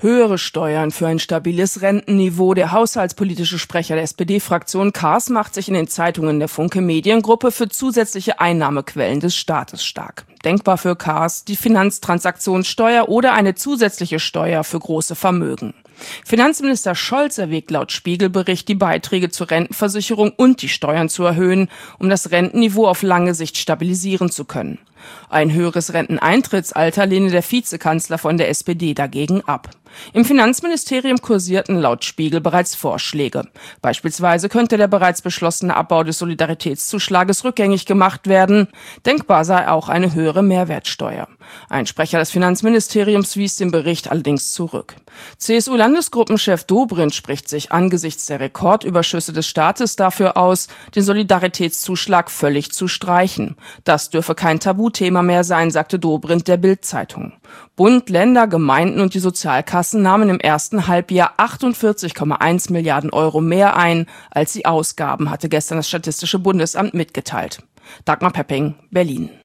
Höhere Steuern für ein stabiles Rentenniveau. Der haushaltspolitische Sprecher der SPD-Fraktion Kahrs macht sich in den Zeitungen der Funke Mediengruppe für zusätzliche Einnahmequellen des Staates stark. Denkbar für Kahrs die Finanztransaktionssteuer oder eine zusätzliche Steuer für große Vermögen. Finanzminister Scholz erwägt laut Spiegelbericht, die Beiträge zur Rentenversicherung und die Steuern zu erhöhen, um das Rentenniveau auf lange Sicht stabilisieren zu können. Ein höheres Renteneintrittsalter lehne der Vizekanzler von der SPD dagegen ab. Im Finanzministerium kursierten laut Spiegel bereits Vorschläge. Beispielsweise könnte der bereits beschlossene Abbau des Solidaritätszuschlages rückgängig gemacht werden. Denkbar sei auch eine höhere Mehrwertsteuer. Ein Sprecher des Finanzministeriums wies den Bericht allerdings zurück. CSU-Landesgruppenchef Dobrindt spricht sich angesichts der Rekordüberschüsse des Staates dafür aus, den Solidaritätszuschlag völlig zu streichen. Das dürfe kein Tabuthema mehr sein, sagte Dobrindt der Bild-Zeitung. Bund, Länder, Gemeinden und die Sozialkassen nahmen im ersten Halbjahr 48,1 Milliarden Euro mehr ein, als sie ausgaben, hatte gestern das Statistische Bundesamt mitgeteilt. Dagmar Pepping, Berlin.